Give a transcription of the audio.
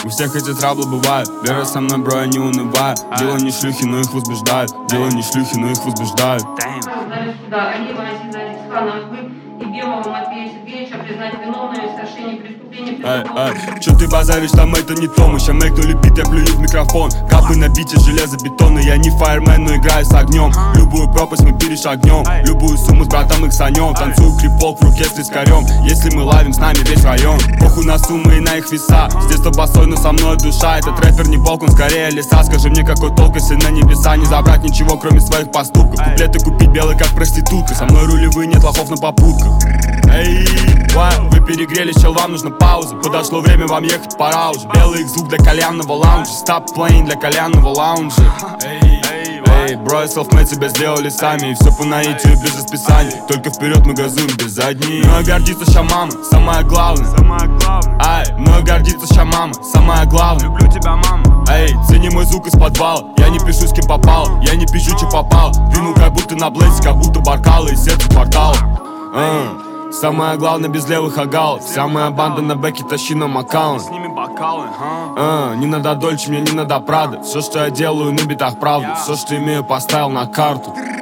У всех эти траблы бывают. Вера со мной, бро, я не унываю. Дело не шлюхи, но их возбуждают. Дело не шлюхи, но их возбуждают. Алиева Азиза Алисхановна и Белого Матвея Сергеевича признать виновными в совершении преступления. Чё ты базаришь, там это не то. Мы ща мэкнули бит, я плюю в микрофон. Капы на бите железобетонный. Я не фаермен, но играю с огнем. Любую пропасть мы перешагнем. Любую сумму с братом их санем. Танцую крипок в руке с трескарем. Если мы ловим, с нами весь район. Похуй на суммы и на их веса. С детства босой, но со мной душа. Этот рэпер не волк, он скорее лиса. Скажи мне, какой толк, если на небеса не забрать ничего, кроме своих поступков. Куплеты купить белый, как проститутка. Со мной рулевые, нет лохов на попутках. Эй, вы перегрелись, чел, вам нужна пауза. Подошло время, вам ехать пора уже. Белый их звук для кальянного лаунжа. Stop playing для кальянного лаунжа. Эй, бро, self-made себя сделали сами. И все по наитию, без расписания. Только вперед мы газуем без задней. Мною гордится ща мама, самое главное. Ай, мною гордится ща мама, самое главное. Люблю тебя, мама. Эй, цени мой звук из подвала. Я не пишу, с кем попал. Я не пишу, че попал. Двину как будто на блэйсе, как будто бокалы из сердца квартала. Самое главное без левых агал. Вся моя банда на бэке, тащи нам аккаунт. С ними бокалы, не надо Дольче, мне не надо Прада. Все, что я делаю на битах, правда. Все, что имею, поставил на карту.